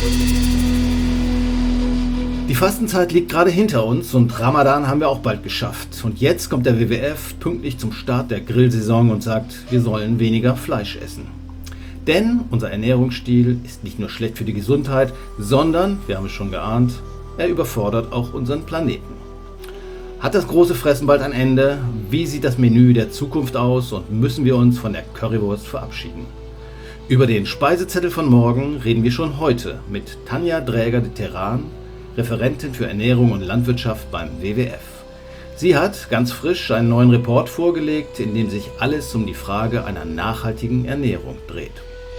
Die Fastenzeit liegt gerade hinter uns und Ramadan haben wir auch bald geschafft. Und jetzt kommt der WWF pünktlich zum Start der Grillsaison und sagt, wir sollen weniger Fleisch essen. Denn unser Ernährungsstil ist nicht nur schlecht für die Gesundheit, sondern, wir haben es schon geahnt, er überfordert auch unseren Planeten. Hat das große Fressen bald ein Ende? Wie sieht das Menü der Zukunft aus und müssen wir uns von der Currywurst verabschieden? Über den Speisezettel von morgen reden wir schon heute mit Tanja Dräger de Terran, Referentin für Ernährung und Landwirtschaft beim WWF. Sie hat ganz frisch einen neuen Report vorgelegt, in dem sich alles um die Frage einer nachhaltigen Ernährung dreht.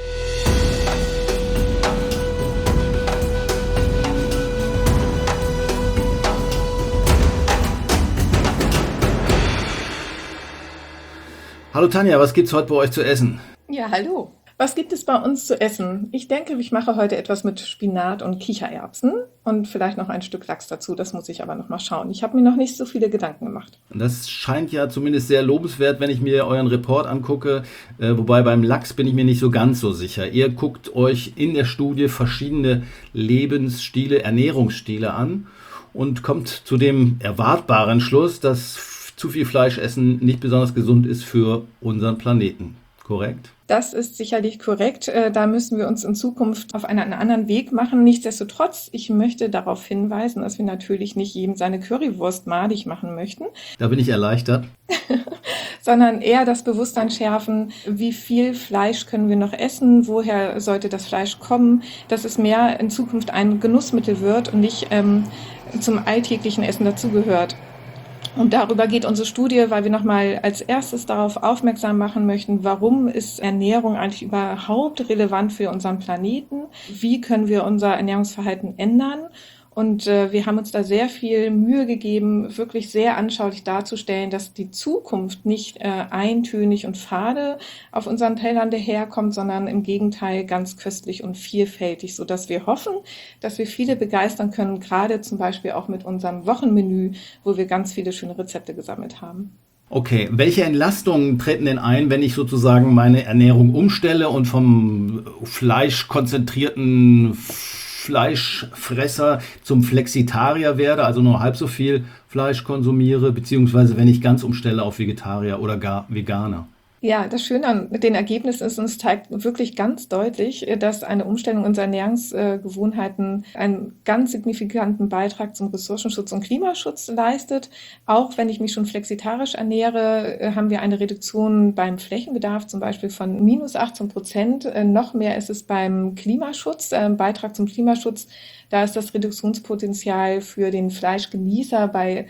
Hallo Tanja, was gibt's heute bei euch zu essen? Ja, hallo. Was gibt es bei uns zu essen? Ich denke, ich mache heute etwas mit Spinat und Kichererbsen und vielleicht noch ein Stück Lachs dazu. Das muss ich aber noch mal schauen. Ich habe mir noch nicht so viele Gedanken gemacht. Das scheint ja zumindest sehr lobenswert, wenn ich mir euren Report angucke. Wobei beim Lachs bin ich mir nicht so ganz so sicher. Ihr guckt euch in der Studie verschiedene Lebensstile, Ernährungsstile an und kommt zu dem erwartbaren Schluss, dass zu viel Fleisch essen nicht besonders gesund ist für unseren Planeten. Korrekt? Das ist sicherlich korrekt. Da müssen wir uns in Zukunft auf einen anderen Weg machen. Nichtsdestotrotz, ich möchte darauf hinweisen, dass wir natürlich nicht jedem seine Currywurst madig machen möchten. Da bin ich erleichtert. Sondern eher das Bewusstsein schärfen, wie viel Fleisch können wir noch essen, woher sollte das Fleisch kommen, dass es mehr in Zukunft ein Genussmittel wird und nicht zum alltäglichen Essen dazugehört. Und darüber geht unsere Studie, weil wir nochmal als erstes darauf aufmerksam machen möchten, warum ist Ernährung eigentlich überhaupt relevant für unseren Planeten? Wie können wir unser Ernährungsverhalten ändern? Und wir haben uns da sehr viel Mühe gegeben, wirklich sehr anschaulich darzustellen, dass die Zukunft nicht eintönig und fade auf unseren Tellern daherkommt, sondern im Gegenteil ganz köstlich und vielfältig, sodass wir hoffen, dass wir viele begeistern können, gerade zum Beispiel auch mit unserem Wochenmenü, wo wir ganz viele schöne Rezepte gesammelt haben. Okay, welche Entlastungen treten denn ein, wenn ich sozusagen meine Ernährung umstelle und vom fleischkonzentrierten Fleischfresser zum Flexitarier werde, also nur halb so viel Fleisch konsumiere, beziehungsweise wenn ich ganz umstelle auf Vegetarier oder gar Veganer? Ja, das Schöne an den Ergebnissen ist, uns zeigt wirklich ganz deutlich, dass eine Umstellung unserer Ernährungsgewohnheiten einen ganz signifikanten Beitrag zum Ressourcenschutz und Klimaschutz leistet. Auch wenn ich mich schon flexitarisch ernähre, haben wir eine Reduktion beim Flächenbedarf zum Beispiel von minus 18%. Noch mehr ist es beim Klimaschutz, Beitrag zum Klimaschutz. Da ist das Reduktionspotenzial für den Fleischgenießer bei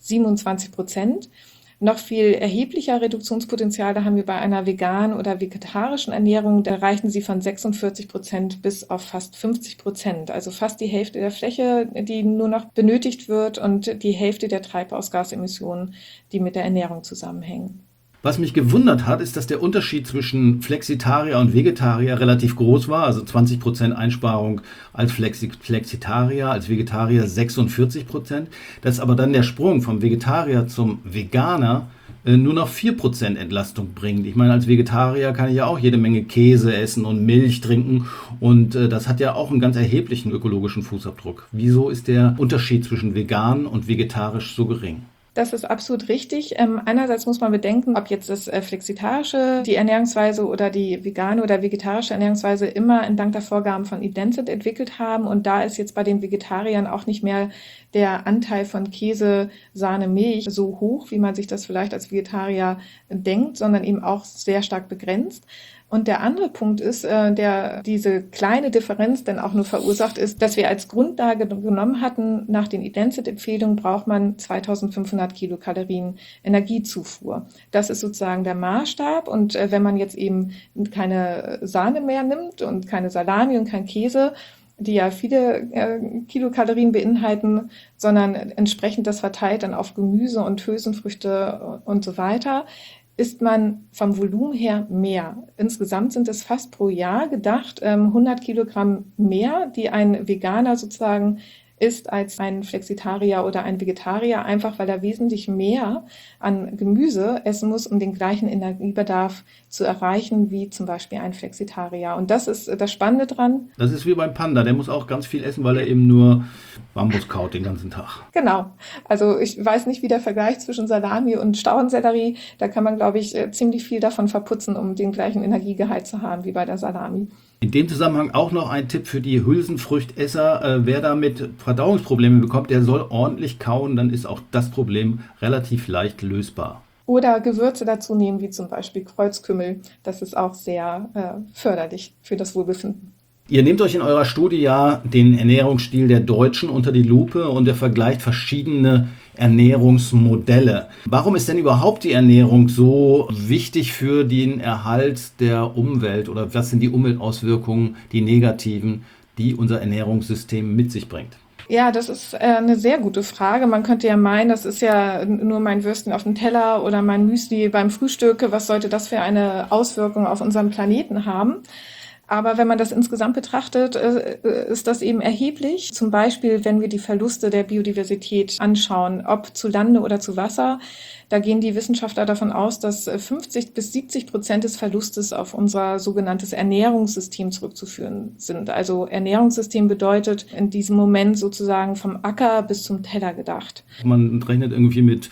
27%. Noch viel erheblicher Reduktionspotenziale haben wir bei einer veganen oder vegetarischen Ernährung. Da reichen sie von 46% bis auf fast 50%. Also fast die Hälfte der Fläche, die nur noch benötigt wird und die Hälfte der Treibhausgasemissionen, die mit der Ernährung zusammenhängen. Was mich gewundert hat, ist, dass der Unterschied zwischen Flexitarier und Vegetarier relativ groß war, also 20% Einsparung als Flexitarier, als Vegetarier 46%, dass aber dann der Sprung vom Vegetarier zum Veganer nur noch 4% Entlastung bringt. Ich meine, als Vegetarier kann ich ja auch jede Menge Käse essen und Milch trinken und das hat ja auch einen ganz erheblichen ökologischen Fußabdruck. Wieso ist der Unterschied zwischen vegan und vegetarisch so gering? Das ist absolut richtig. Einerseits muss man bedenken, ob jetzt das flexitarische, die Ernährungsweise oder die vegane oder vegetarische Ernährungsweise immer entlang der Vorgaben von Ident entwickelt haben. Und da ist jetzt bei den Vegetariern auch nicht mehr der Anteil von Käse, Sahne, Milch so hoch, wie man sich das vielleicht als Vegetarier denkt, sondern eben auch sehr stark begrenzt. Und der andere Punkt ist, der diese kleine Differenz dann auch nur verursacht ist, dass wir als Grundlage genommen hatten, nach den Ident-Empfehlungen braucht man 2500 Kilokalorien Energiezufuhr. Das ist sozusagen der Maßstab. Und wenn man jetzt eben keine Sahne mehr nimmt und keine Salami und kein Käse, die ja viele Kilokalorien beinhalten, sondern entsprechend das verteilt dann auf Gemüse und Hülsenfrüchte und so weiter, isst man vom Volumen her mehr. Insgesamt sind es fast pro Jahr gedacht 100 Kilogramm mehr, die ein Veganer sozusagen ist als ein Flexitarier oder ein Vegetarier, einfach weil er wesentlich mehr an Gemüse essen muss, um den gleichen Energiebedarf zu erreichen, wie zum Beispiel ein Flexitarier. Und das ist das Spannende dran. Das ist wie beim Panda, der muss auch ganz viel essen, weil er eben nur Bambus kaut den ganzen Tag. Genau. Also ich weiß nicht, wie der Vergleich zwischen Salami und Staudensellerie, da kann man, glaube ich, ziemlich viel davon verputzen, um den gleichen Energiegehalt zu haben wie bei der Salami. In dem Zusammenhang auch noch ein Tipp für die Hülsenfrüchtesser. Wer damit Verdauungsprobleme bekommt, der soll ordentlich kauen, dann ist auch das Problem relativ leicht lösbar. Oder Gewürze dazu nehmen, wie zum Beispiel Kreuzkümmel. Das ist auch sehr förderlich für das Wohlbefinden. Ihr nehmt euch in eurer Studie ja den Ernährungsstil der Deutschen unter die Lupe und ihr vergleicht verschiedene Ernährungsmodelle. Warum ist denn überhaupt die Ernährung so wichtig für den Erhalt der Umwelt oder was sind die Umweltauswirkungen, die negativen, die unser Ernährungssystem mit sich bringt? Ja, das ist eine sehr gute Frage. Man könnte ja meinen, das ist ja nur mein Würstchen auf dem Teller oder mein Müsli beim Frühstück. Was sollte das für eine Auswirkung auf unseren Planeten haben? Aber wenn man das insgesamt betrachtet, ist das eben erheblich. Zum Beispiel, wenn wir die Verluste der Biodiversität anschauen, ob zu Lande oder zu Wasser, da gehen die Wissenschaftler davon aus, dass 50-70% des Verlustes auf unser sogenanntes Ernährungssystem zurückzuführen sind. Also Ernährungssystem bedeutet in diesem Moment sozusagen vom Acker bis zum Teller gedacht. Man rechnet irgendwie mit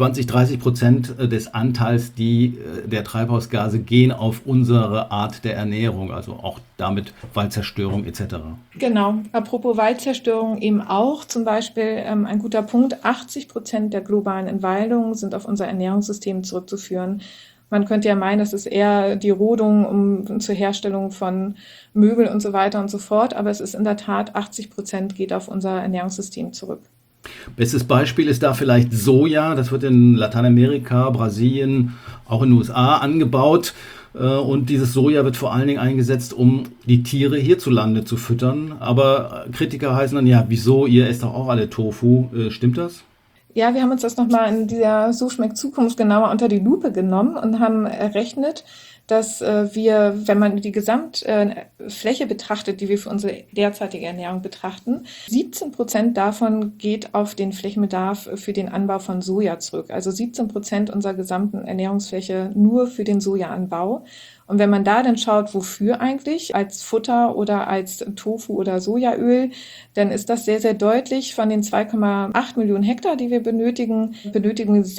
20-30% des Anteils, die der Treibhausgase gehen auf unsere Art der Ernährung, also auch damit Waldzerstörung etc. Genau, apropos Waldzerstörung eben auch zum Beispiel ein guter Punkt, 80% der globalen Entwaldungen sind auf unser Ernährungssystem zurückzuführen. Man könnte ja meinen, das ist eher die Rodung zur Herstellung von Möbel und so weiter und so fort, aber es ist in der Tat 80% geht auf unser Ernährungssystem zurück. Bestes Beispiel ist da vielleicht Soja, das wird in Lateinamerika, Brasilien, auch in den USA angebaut. Und dieses Soja wird vor allen Dingen eingesetzt, um die Tiere hierzulande zu füttern. Aber Kritiker heißen dann, ja, wieso, ihr esst doch auch alle Tofu. Stimmt das? Ja, wir haben uns das nochmal in dieser So schmeckt Zukunft genauer unter die Lupe genommen und haben errechnet, dass wir, wenn man die Gesamtfläche betrachtet, die wir für unsere derzeitige Ernährung betrachten, 17% davon geht auf den Flächenbedarf für den Anbau von Soja zurück. Also 17% unserer gesamten Ernährungsfläche nur für den Sojaanbau. Und wenn man da dann schaut, wofür eigentlich, als Futter oder als Tofu oder Sojaöl, dann ist das sehr, sehr deutlich. Von den 2,8 Millionen Hektar, die wir benötigen, benötigen wir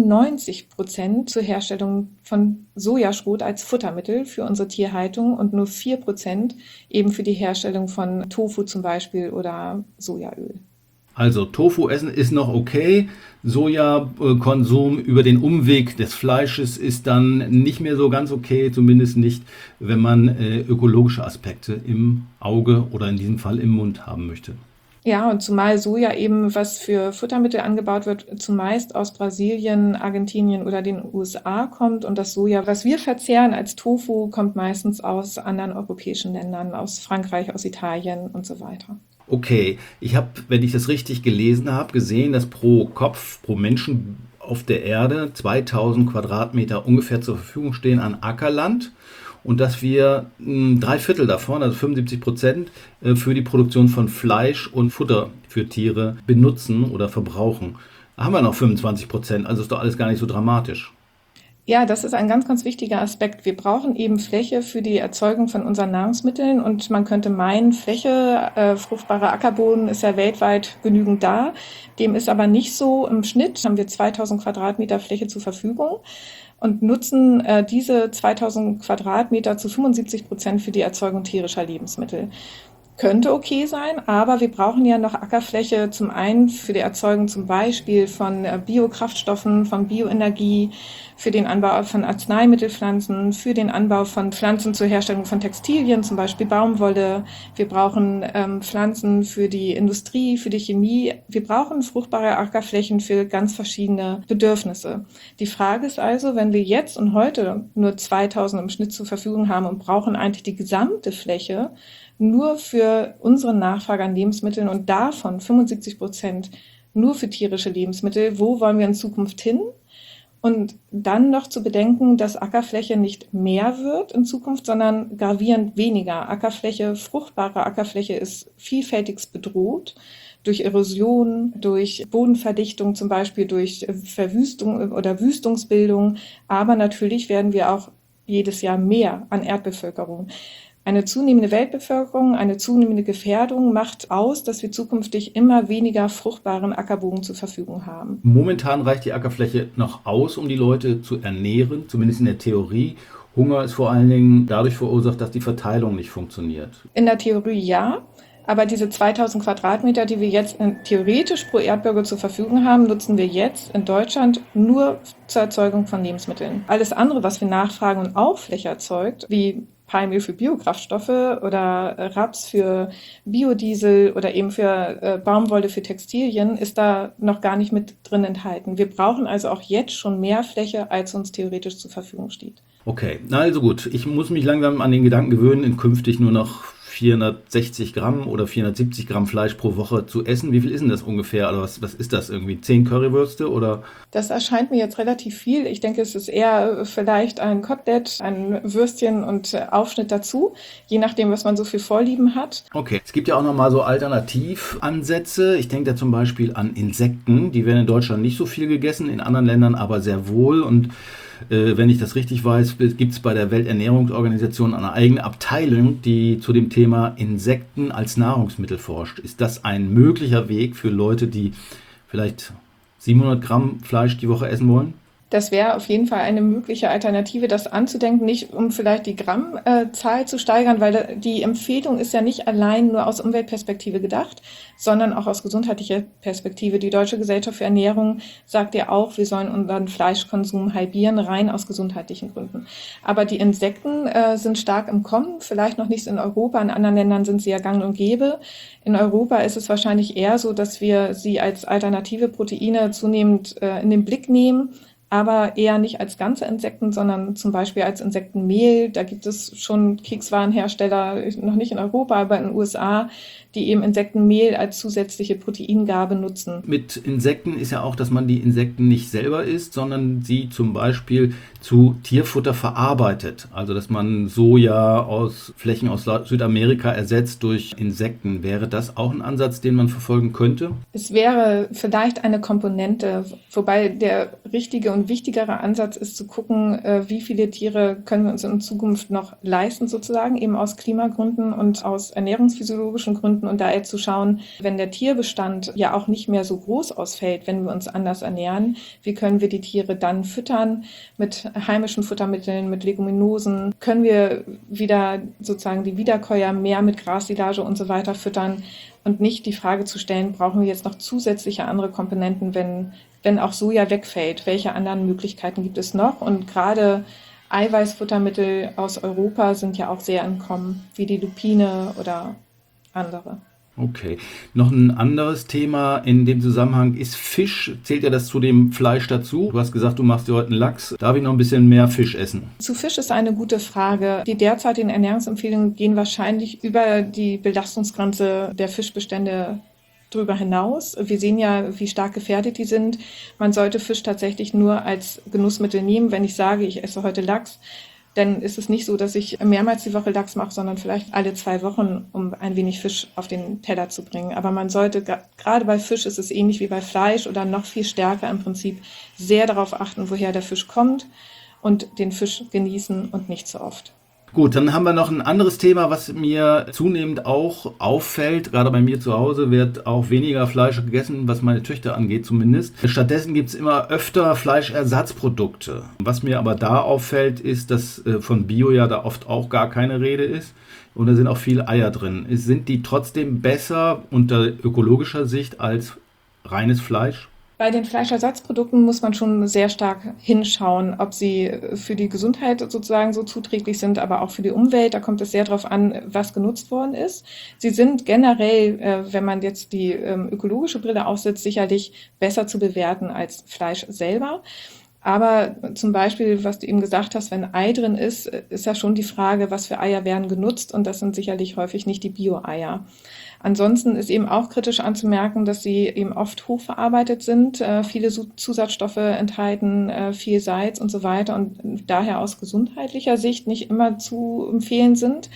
96% zur Herstellung von Sojaschrot als Futtermittel für unsere Tierhaltung und nur 4% eben für die Herstellung von Tofu zum Beispiel oder Sojaöl. Also Tofu essen ist noch okay, Sojakonsum über den Umweg des Fleisches ist dann nicht mehr so ganz okay, zumindest nicht, wenn man ökologische Aspekte im Auge oder in diesem Fall im Mund haben möchte. Ja, und zumal Soja eben, was für Futtermittel angebaut wird, zumeist aus Brasilien, Argentinien oder den USA kommt. Und das Soja, was wir verzehren als Tofu, kommt meistens aus anderen europäischen Ländern, aus Frankreich, aus Italien und so weiter. Okay, ich habe, wenn ich das richtig gelesen habe, gesehen, dass pro Kopf, pro Menschen auf der Erde 2000 Quadratmeter ungefähr zur Verfügung stehen an Ackerland und dass wir 3/4 davon, also 75%, für die Produktion von Fleisch und Futter für Tiere benutzen oder verbrauchen. Da haben wir noch 25%, also ist doch alles gar nicht so dramatisch. Ja, das ist ein ganz, ganz wichtiger Aspekt. Wir brauchen eben Fläche für die Erzeugung von unseren Nahrungsmitteln und man könnte meinen, Fläche, fruchtbarer Ackerboden ist ja weltweit genügend da. Dem ist aber nicht so. Im Schnitt haben wir 2000 Quadratmeter Fläche zur Verfügung und nutzen diese 2000 Quadratmeter zu 75% für die Erzeugung tierischer Lebensmittel. Könnte okay sein, aber wir brauchen ja noch Ackerfläche zum einen für die Erzeugung zum Beispiel von Biokraftstoffen, von Bioenergie, für den Anbau von Arzneimittelpflanzen, für den Anbau von Pflanzen zur Herstellung von Textilien, zum Beispiel Baumwolle. Wir brauchen Pflanzen für die Industrie, für die Chemie. Wir brauchen fruchtbare Ackerflächen für ganz verschiedene Bedürfnisse. Die Frage ist also, wenn wir jetzt und heute nur 2000 im Schnitt zur Verfügung haben und brauchen eigentlich die gesamte Fläche, nur für unsere Nachfrage an Lebensmitteln und davon 75% nur für tierische Lebensmittel. Wo wollen wir in Zukunft hin? Und dann noch zu bedenken, dass Ackerfläche nicht mehr wird in Zukunft, sondern gravierend weniger. Fruchtbare Ackerfläche ist vielfältigst bedroht durch Erosion, durch Bodenverdichtung, zum Beispiel durch Verwüstung oder Wüstungsbildung. Aber natürlich werden wir auch jedes Jahr mehr an Erdbevölkerung. Eine zunehmende Weltbevölkerung, eine zunehmende Gefährdung macht aus, dass wir zukünftig immer weniger fruchtbaren Ackerboden zur Verfügung haben. Momentan reicht die Ackerfläche noch aus, um die Leute zu ernähren, zumindest in der Theorie. Hunger ist vor allen Dingen dadurch verursacht, dass die Verteilung nicht funktioniert. In der Theorie ja, aber diese 2000 Quadratmeter, die wir jetzt theoretisch pro Erdbürger zur Verfügung haben, nutzen wir jetzt in Deutschland nur zur Erzeugung von Lebensmitteln. Alles andere, was wir nachfragen und auch Fläche erzeugt, wie Palmöl für Biokraftstoffe oder Raps für Biodiesel oder eben für Baumwolle für Textilien, ist da noch gar nicht mit drin enthalten. Wir brauchen also auch jetzt schon mehr Fläche, als uns theoretisch zur Verfügung steht. Okay, na also gut. Ich muss mich langsam an den Gedanken gewöhnen, in künftig nur noch 460 Gramm oder 470 Gramm Fleisch pro Woche zu essen. Wie viel ist denn das ungefähr? Oder was ist das irgendwie? 10 Currywürste oder? Das erscheint mir jetzt relativ viel. Ich denke, es ist eher vielleicht ein Kotelett, ein Würstchen und Aufschnitt dazu, je nachdem, was man so für Vorlieben hat. Okay, es gibt ja auch nochmal so Alternativansätze. Ich denke da zum Beispiel an Insekten. Die werden in Deutschland nicht so viel gegessen, in anderen Ländern aber sehr wohl. Und wenn ich das richtig weiß, gibt es bei der Welternährungsorganisation eine eigene Abteilung, die zu dem Thema Insekten als Nahrungsmittel forscht. Ist das ein möglicher Weg für Leute, die vielleicht 700 Gramm Fleisch die Woche essen wollen? Das wäre auf jeden Fall eine mögliche Alternative, das anzudenken, nicht um vielleicht die Grammzahl zu steigern, weil die Empfehlung ist ja nicht allein nur aus Umweltperspektive gedacht, sondern auch aus gesundheitlicher Perspektive. Die Deutsche Gesellschaft für Ernährung sagt ja auch, wir sollen unseren Fleischkonsum halbieren, rein aus gesundheitlichen Gründen. Aber die Insekten sind stark im Kommen, vielleicht noch nicht in Europa, in anderen Ländern sind sie ja gang und gäbe. In Europa ist es wahrscheinlich eher so, dass wir sie als alternative Proteine zunehmend in den Blick nehmen, aber eher nicht als ganze Insekten, sondern zum Beispiel als Insektenmehl. Da gibt es schon Kekswarenhersteller, noch nicht in Europa, aber in den USA, die eben Insektenmehl als zusätzliche Proteingabe nutzen. Mit Insekten ist ja auch, dass man die Insekten nicht selber isst, sondern sie zum Beispiel zu Tierfutter verarbeitet. Also dass man Soja aus Flächen aus Südamerika ersetzt durch Insekten. Wäre das auch ein Ansatz, den man verfolgen könnte? Es wäre vielleicht eine Komponente, wobei der richtige und wichtigere Ansatz ist zu gucken, wie viele Tiere können wir uns in Zukunft noch leisten sozusagen, eben aus Klimagründen und aus ernährungsphysiologischen Gründen. Und da jetzt zu schauen, wenn der Tierbestand ja auch nicht mehr so groß ausfällt, wenn wir uns anders ernähren, wie können wir die Tiere dann füttern mit heimischen Futtermitteln, mit Leguminosen? Können wir wieder sozusagen die Wiederkäuer mehr mit Grassilage und so weiter füttern? Und nicht die Frage zu stellen, brauchen wir jetzt noch zusätzliche andere Komponenten, wenn auch Soja wegfällt? Welche anderen Möglichkeiten gibt es noch? Und gerade Eiweißfuttermittel aus Europa sind ja auch sehr entkommen, wie die Lupine oder andere. Okay. Noch ein anderes Thema in dem Zusammenhang ist Fisch. Zählt ja das zu dem Fleisch dazu? Du hast gesagt, du machst dir heute einen Lachs. Darf ich noch ein bisschen mehr Fisch essen? Zu Fisch ist eine gute Frage. Die derzeitigen Ernährungsempfehlungen gehen wahrscheinlich über die Belastungsgrenze der Fischbestände drüber hinaus. Wir sehen ja, wie stark gefährdet die sind. Man sollte Fisch tatsächlich nur als Genussmittel nehmen. Wenn ich sage, ich esse heute Lachs, dann ist es nicht so, dass ich mehrmals die Woche Lachs mache, sondern vielleicht alle 2 Wochen, um ein wenig Fisch auf den Teller zu bringen. Aber man sollte, gerade bei Fisch ist es ähnlich wie bei Fleisch oder noch viel stärker im Prinzip, sehr darauf achten, woher der Fisch kommt und den Fisch genießen und nicht zu oft. Gut, dann haben wir noch ein anderes Thema, was mir zunehmend auch auffällt. Gerade bei mir zu Hause wird auch weniger Fleisch gegessen, was meine Töchter angeht zumindest. Stattdessen gibt es immer öfter Fleischersatzprodukte. Was mir aber da auffällt, ist, dass von Bio ja da oft auch gar keine Rede ist. Und da sind auch viele Eier drin. Sind die trotzdem besser unter ökologischer Sicht als reines Fleisch? Bei den Fleischersatzprodukten muss man schon sehr stark hinschauen, ob sie für die Gesundheit sozusagen so zuträglich sind, aber auch für die Umwelt. Da kommt es sehr darauf an, was genutzt worden ist. Sie sind generell, wenn man jetzt die ökologische Brille aufsetzt, sicherlich besser zu bewerten als Fleisch selber. Aber zum Beispiel, was du eben gesagt hast, wenn Ei drin ist, ist ja schon die Frage, was für Eier werden genutzt, und das sind sicherlich häufig nicht die Bio-Eier. Ansonsten ist eben auch kritisch anzumerken, dass sie eben oft hochverarbeitet sind, viele Zusatzstoffe enthalten, viel Salz und so weiter und daher aus gesundheitlicher Sicht nicht immer zu empfehlen sind.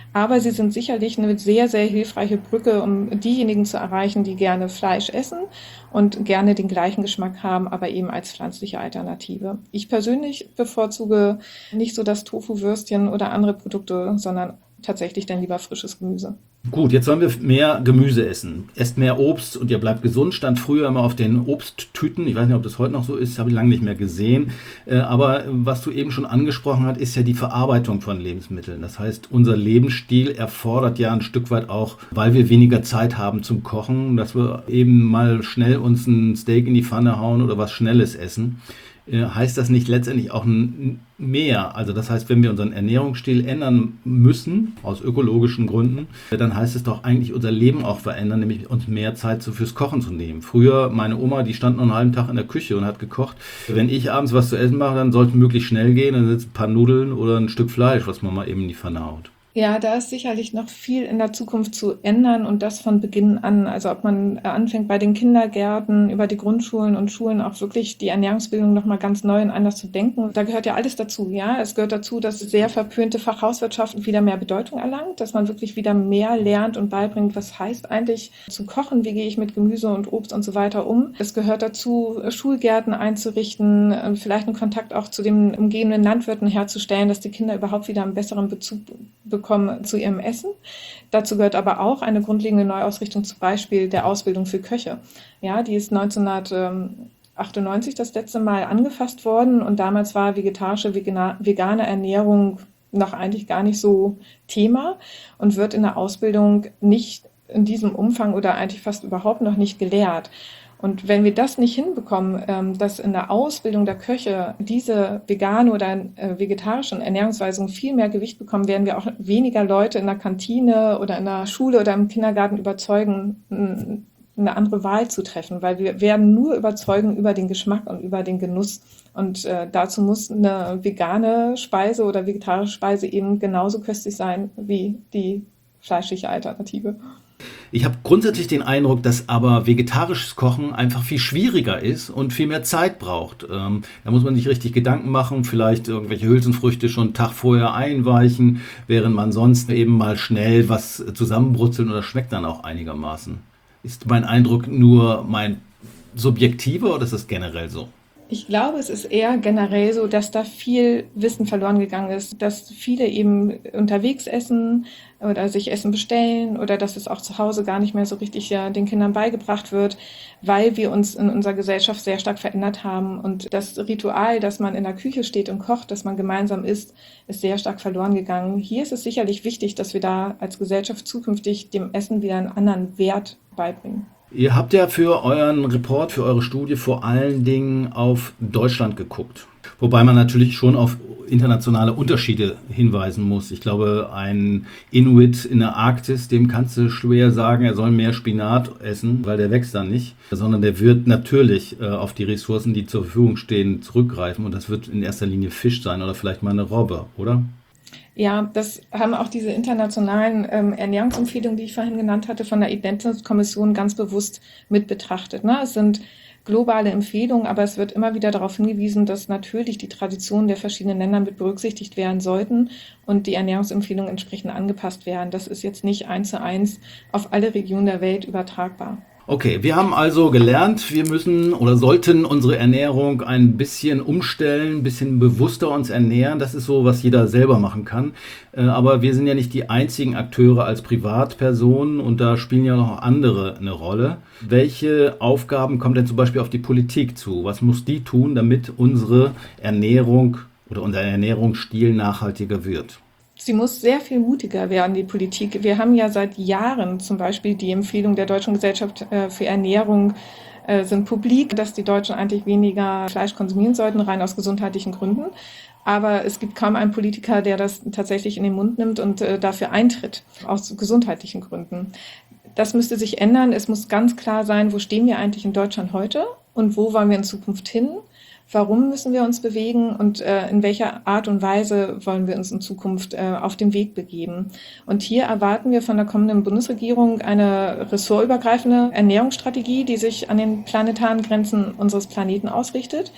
Aber sie sind sicherlich eine sehr, sehr hilfreiche Brücke, um diejenigen zu erreichen, die gerne Fleisch essen und gerne den gleichen Geschmack haben, aber eben als pflanzliche Alternative. Ich persönlich bevorzuge nicht so das Tofu-Würstchen oder andere Produkte, sondern tatsächlich dann lieber frisches Gemüse. Gut, jetzt sollen wir mehr Gemüse essen. Esst mehr Obst und ihr bleibt gesund. Stand früher immer auf den Obsttüten. Ich weiß nicht, ob das heute noch so ist, habe ich lange nicht mehr gesehen. Aber was du eben schon angesprochen hast, ist ja die Verarbeitung von Lebensmitteln. Das heißt, unser Lebensstil erfordert ja ein Stück weit auch, weil wir weniger Zeit haben zum Kochen, dass wir eben mal schnell uns ein Steak in die Pfanne hauen oder was Schnelles essen. Heißt das nicht letztendlich auch mehr? Also das heißt, wenn wir unseren Ernährungsstil ändern müssen, aus ökologischen Gründen, dann heißt es doch eigentlich unser Leben auch verändern, nämlich uns mehr Zeit fürs Kochen zu nehmen. Früher, meine Oma, die stand noch einen halben Tag in der Küche und hat gekocht. Wenn ich abends was zu essen mache, dann sollte es möglichst schnell gehen, dann sind es ein paar Nudeln oder ein Stück Fleisch, was man mal eben in die Pfanne haut. Ja, da ist sicherlich noch viel in der Zukunft zu ändern und das von Beginn an. Also ob man anfängt bei den Kindergärten, über die Grundschulen und Schulen auch wirklich die Ernährungsbildung nochmal ganz neu und anders zu denken. Da gehört ja alles dazu, ja. Es gehört dazu, dass sehr verpönte Fachhauswirtschaft wieder mehr Bedeutung erlangt, dass man wirklich wieder mehr lernt und beibringt, was heißt eigentlich zu kochen, wie gehe ich mit Gemüse und Obst und so weiter um. Es gehört dazu, Schulgärten einzurichten, vielleicht einen Kontakt auch zu den umgebenden Landwirten herzustellen, dass die Kinder überhaupt wieder einen besseren Bezug bekommen zu ihrem Essen. Dazu gehört aber auch eine grundlegende Neuausrichtung, zum Beispiel der Ausbildung für Köche. Ja, die ist 1998 das letzte Mal angefasst worden und damals war vegetarische, vegane Ernährung noch eigentlich gar nicht so Thema und wird in der Ausbildung nicht in diesem Umfang oder eigentlich fast überhaupt noch nicht gelehrt. Und wenn wir das nicht hinbekommen, dass in der Ausbildung der Köche diese vegane oder vegetarischen Ernährungsweisen viel mehr Gewicht bekommen, werden wir auch weniger Leute in der Kantine oder in der Schule oder im Kindergarten überzeugen, eine andere Wahl zu treffen, weil wir werden nur überzeugen über den Geschmack und über den Genuss. Und dazu muss eine vegane Speise oder vegetarische Speise eben genauso köstlich sein wie die fleischliche Alternative. Ich habe grundsätzlich den Eindruck, dass aber vegetarisches Kochen einfach viel schwieriger ist und viel mehr Zeit braucht. Da muss man sich richtig Gedanken machen, vielleicht irgendwelche Hülsenfrüchte schon einen Tag vorher einweichen, während man sonst eben mal schnell was zusammenbrutzeln oder schmeckt dann auch einigermaßen. Ist mein Eindruck nur mein subjektiver oder ist das generell so? Ich glaube, es ist eher generell so, dass da viel Wissen verloren gegangen ist, dass viele eben unterwegs essen oder sich Essen bestellen oder dass es auch zu Hause gar nicht mehr so richtig den Kindern beigebracht wird, weil wir uns in unserer Gesellschaft sehr stark verändert haben. Und das Ritual, dass man in der Küche steht und kocht, dass man gemeinsam isst, ist sehr stark verloren gegangen. Hier ist es sicherlich wichtig, dass wir da als Gesellschaft zukünftig dem Essen wieder einen anderen Wert beibringen. Ihr habt ja für euren Report, für eure Studie vor allen Dingen auf Deutschland geguckt. Wobei man natürlich schon auf internationale Unterschiede hinweisen muss. Ich glaube, ein Inuit in der Arktis, dem kannst du schwer sagen, er soll mehr Spinat essen, weil der wächst dann nicht. Sondern der wird natürlich auf die Ressourcen, die zur Verfügung stehen, zurückgreifen. Und das wird in erster Linie Fisch sein oder vielleicht mal eine Robbe, oder? Ja, das haben auch diese internationalen Ernährungsempfehlungen, die ich vorhin genannt hatte, von der Identitätskommission ganz bewusst mit betrachtet. Ne? Es sind globale Empfehlungen, aber es wird immer wieder darauf hingewiesen, dass natürlich die Traditionen der verschiedenen Länder mit berücksichtigt werden sollten und die Ernährungsempfehlungen entsprechend angepasst werden. Das ist jetzt nicht 1:1 auf alle Regionen der Welt übertragbar. Okay, wir haben also gelernt, wir müssen oder sollten unsere Ernährung ein bisschen umstellen, ein bisschen bewusster uns ernähren. Das ist so, was jeder selber machen kann. Aber wir sind ja nicht die einzigen Akteure als Privatpersonen und da spielen ja noch andere eine Rolle. Welche Aufgaben kommen denn zum Beispiel auf die Politik zu? Was muss die tun, damit unsere Ernährung oder unser Ernährungsstil nachhaltiger wird? Sie muss sehr viel mutiger werden, die Politik. Wir haben ja seit Jahren zum Beispiel die Empfehlung der Deutschen Gesellschaft für Ernährung sind publik, dass die Deutschen eigentlich weniger Fleisch konsumieren sollten, rein aus gesundheitlichen Gründen. Aber es gibt kaum einen Politiker, der das tatsächlich in den Mund nimmt und dafür eintritt, aus gesundheitlichen Gründen. Das müsste sich ändern. Es muss ganz klar sein, wo stehen wir eigentlich in Deutschland heute und wo wollen wir in Zukunft hin? Warum müssen wir uns bewegen und in welcher Art und Weise wollen wir uns in Zukunft auf den Weg begeben? Und hier erwarten wir von der kommenden Bundesregierung eine ressortübergreifende Ernährungsstrategie, die sich an den planetaren Grenzen unseres Planeten ausrichtet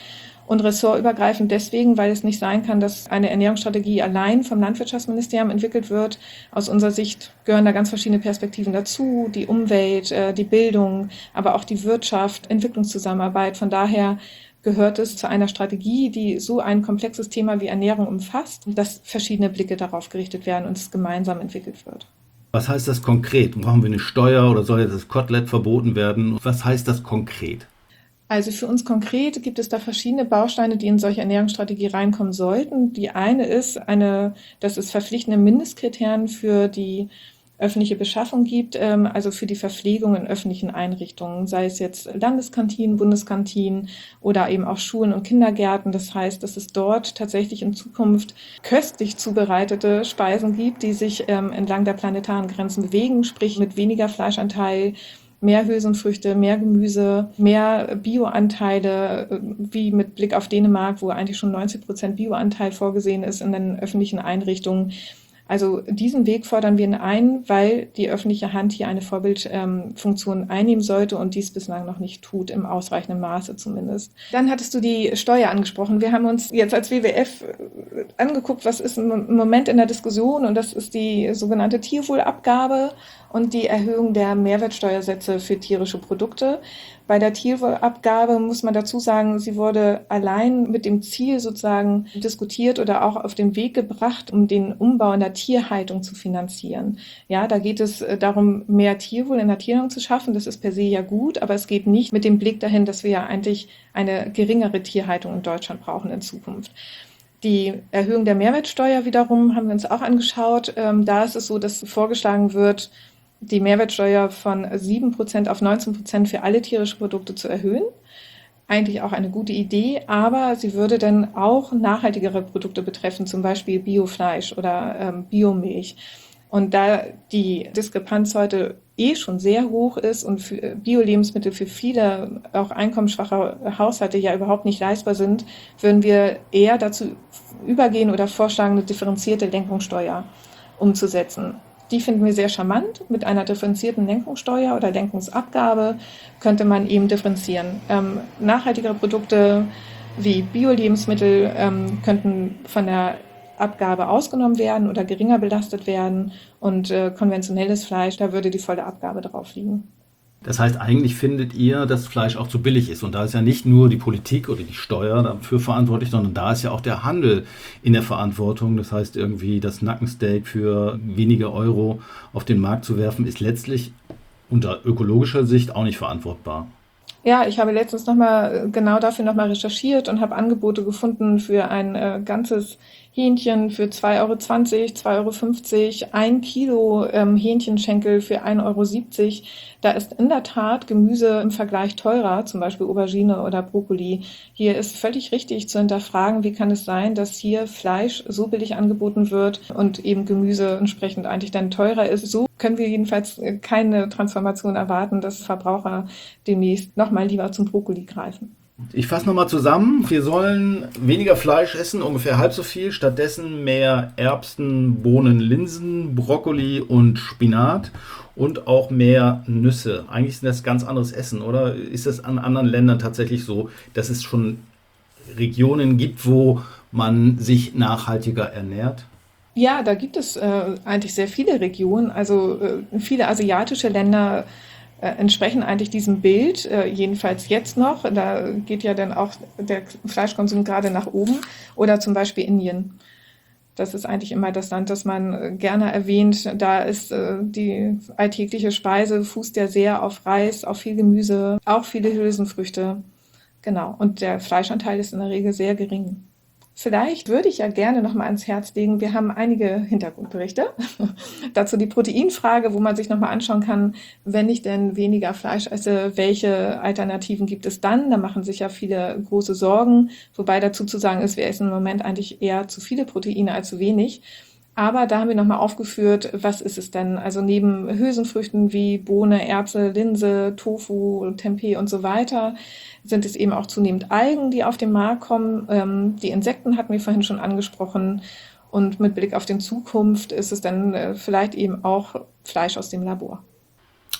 Und ressortübergreifend deswegen, weil es nicht sein kann, dass eine Ernährungsstrategie allein vom Landwirtschaftsministerium entwickelt wird. Aus unserer Sicht gehören da ganz verschiedene Perspektiven dazu, die Umwelt, die Bildung, aber auch die Wirtschaft, Entwicklungszusammenarbeit. Von daher gehört es zu einer Strategie, die so ein komplexes Thema wie Ernährung umfasst, dass verschiedene Blicke darauf gerichtet werden und es gemeinsam entwickelt wird. Was heißt das konkret? Brauchen wir eine Steuer oder soll jetzt das Kotelett verboten werden? Was heißt das konkret? Also für uns konkret gibt es da verschiedene Bausteine, die in solche Ernährungsstrategie reinkommen sollten. Die eine ist dass es verpflichtende Mindestkriterien für die öffentliche Beschaffung gibt, also für die Verpflegung in öffentlichen Einrichtungen, sei es jetzt Landeskantinen, Bundeskantinen oder eben auch Schulen und Kindergärten. Das heißt, dass es dort tatsächlich in Zukunft köstlich zubereitete Speisen gibt, die sich entlang der planetaren Grenzen bewegen, sprich mit weniger Fleischanteil, mehr Hülsenfrüchte, mehr Gemüse, mehr Bioanteile, wie mit Blick auf Dänemark, wo eigentlich schon 90% Bioanteil vorgesehen ist in den öffentlichen Einrichtungen. Also diesen Weg fordern wir ein, weil die öffentliche Hand hier eine Vorbildfunktion einnehmen sollte und dies bislang noch nicht tut, im ausreichenden Maße zumindest. Dann hattest du die Steuer angesprochen. Wir haben uns jetzt als WWF angeguckt, was ist im Moment in der Diskussion, und das ist die sogenannte Tierwohlabgabe und die Erhöhung der Mehrwertsteuersätze für tierische Produkte. Bei der Tierwohlabgabe muss man dazu sagen, sie wurde allein mit dem Ziel sozusagen diskutiert oder auch auf den Weg gebracht, um den Umbau in der Tierhaltung zu finanzieren. Ja, da geht es darum, mehr Tierwohl in der Tierhaltung zu schaffen. Das ist per se ja gut, aber es geht nicht mit dem Blick dahin, dass wir ja eigentlich eine geringere Tierhaltung in Deutschland brauchen in Zukunft. Die Erhöhung der Mehrwertsteuer wiederum haben wir uns auch angeschaut. Da ist es so, dass vorgeschlagen wird, die Mehrwertsteuer von 7% auf 19% für alle tierischen Produkte zu erhöhen. Eigentlich auch eine gute Idee, aber sie würde dann auch nachhaltigere Produkte betreffen, zum Beispiel Biofleisch oder Biomilch. Und da die Diskrepanz heute schon sehr hoch ist und für Bio-Lebensmittel für viele auch einkommensschwache Haushalte ja überhaupt nicht leistbar sind, würden wir eher dazu übergehen oder vorschlagen, eine differenzierte Lenkungssteuer umzusetzen. Die finden wir sehr charmant. Mit einer differenzierten Lenkungssteuer oder Lenkungsabgabe könnte man eben differenzieren. Nachhaltigere Produkte wie Bio-Lebensmittel könnten von der Abgabe ausgenommen werden oder geringer belastet werden. Und konventionelles Fleisch, da würde die volle Abgabe drauf liegen. Das heißt, eigentlich findet ihr, dass Fleisch auch zu billig ist. Und da ist ja nicht nur die Politik oder die Steuer dafür verantwortlich, sondern da ist ja auch der Handel in der Verantwortung. Das heißt, irgendwie das Nackensteak für wenige Euro auf den Markt zu werfen, ist letztlich unter ökologischer Sicht auch nicht verantwortbar. Ja, ich habe letztens genau dafür recherchiert und habe Angebote gefunden für ein ganzes Hähnchen für 2,20 €, 2,50 €, 1 Kilo Hähnchenschenkel für 1,70 €. Da ist in der Tat Gemüse im Vergleich teurer, zum Beispiel Aubergine oder Brokkoli. Hier ist völlig richtig zu hinterfragen, wie kann es sein, dass hier Fleisch so billig angeboten wird und eben Gemüse entsprechend eigentlich dann teurer ist. So können wir jedenfalls keine Transformation erwarten, dass Verbraucher demnächst nochmal lieber zum Brokkoli greifen. Ich fasse nochmal zusammen. Wir sollen weniger Fleisch essen, ungefähr halb so viel. Stattdessen mehr Erbsen, Bohnen, Linsen, Brokkoli und Spinat und auch mehr Nüsse. Eigentlich ist das ganz anderes Essen, oder? Ist es an anderen Ländern tatsächlich so, dass es schon Regionen gibt, wo man sich nachhaltiger ernährt? Ja, da gibt es eigentlich sehr viele Regionen. Also viele asiatische Länder entsprechen eigentlich diesem Bild, jedenfalls jetzt noch. Da geht ja dann auch der Fleischkonsum gerade nach oben. Oder zum Beispiel Indien. Das ist eigentlich immer das Land, das man gerne erwähnt. Da ist die alltägliche Speise, fußt ja sehr auf Reis, auf viel Gemüse, auch viele Hülsenfrüchte. Genau. Und der Fleischanteil ist in der Regel sehr gering. Vielleicht würde ich ja gerne noch mal ans Herz legen, wir haben einige Hintergrundberichte. Dazu die Proteinfrage, wo man sich noch mal anschauen kann, wenn ich denn weniger Fleisch esse, welche Alternativen gibt es dann? Da machen sich ja viele große Sorgen. Wobei dazu zu sagen ist, wir essen im Moment eigentlich eher zu viele Proteine als zu wenig. Aber da haben wir nochmal aufgeführt, was ist es denn? Also neben Hülsenfrüchten wie Bohne, Erbse, Linse, Tofu, Tempeh und so weiter sind es eben auch zunehmend Algen, die auf den Markt kommen. Die Insekten hatten wir vorhin schon angesprochen. Und mit Blick auf die Zukunft ist es dann vielleicht eben auch Fleisch aus dem Labor.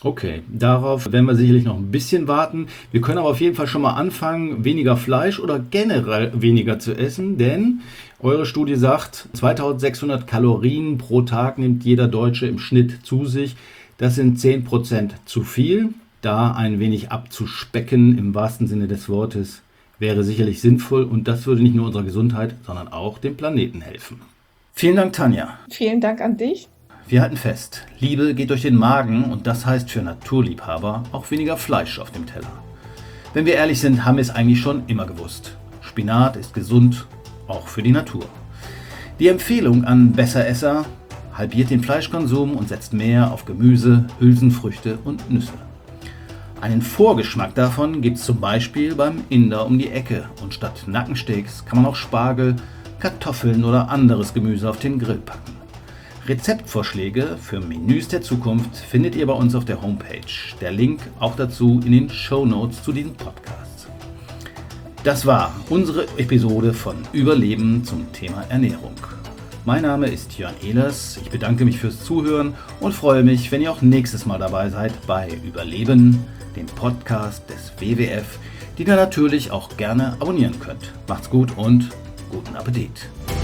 Okay, darauf werden wir sicherlich noch ein bisschen warten. Wir können aber auf jeden Fall schon mal anfangen, weniger Fleisch oder generell weniger zu essen, denn eure Studie sagt, 2600 Kalorien pro Tag nimmt jeder Deutsche im Schnitt zu sich. Das sind 10% zu viel. Da ein wenig abzuspecken, im wahrsten Sinne des Wortes, wäre sicherlich sinnvoll und das würde nicht nur unserer Gesundheit, sondern auch dem Planeten helfen. Vielen Dank, Tanja. Vielen Dank an dich. Wir halten fest, Liebe geht durch den Magen und das heißt für Naturliebhaber auch weniger Fleisch auf dem Teller. Wenn wir ehrlich sind, haben wir es eigentlich schon immer gewusst. Spinat ist gesund, auch für die Natur. Die Empfehlung an Besseresser: halbiert den Fleischkonsum und setzt mehr auf Gemüse, Hülsenfrüchte und Nüsse. Einen Vorgeschmack davon gibt es zum Beispiel beim Inder um die Ecke und statt Nackensteaks kann man auch Spargel, Kartoffeln oder anderes Gemüse auf den Grill packen. Rezeptvorschläge für Menüs der Zukunft findet ihr bei uns auf der Homepage. Der Link auch dazu in den Shownotes zu diesem Podcast. Das war unsere Episode von Überleben zum Thema Ernährung. Mein Name ist Jörn Ehlers, ich bedanke mich fürs Zuhören und freue mich, wenn ihr auch nächstes Mal dabei seid bei Überleben, dem Podcast des WWF, den ihr natürlich auch gerne abonnieren könnt. Macht's gut und guten Appetit!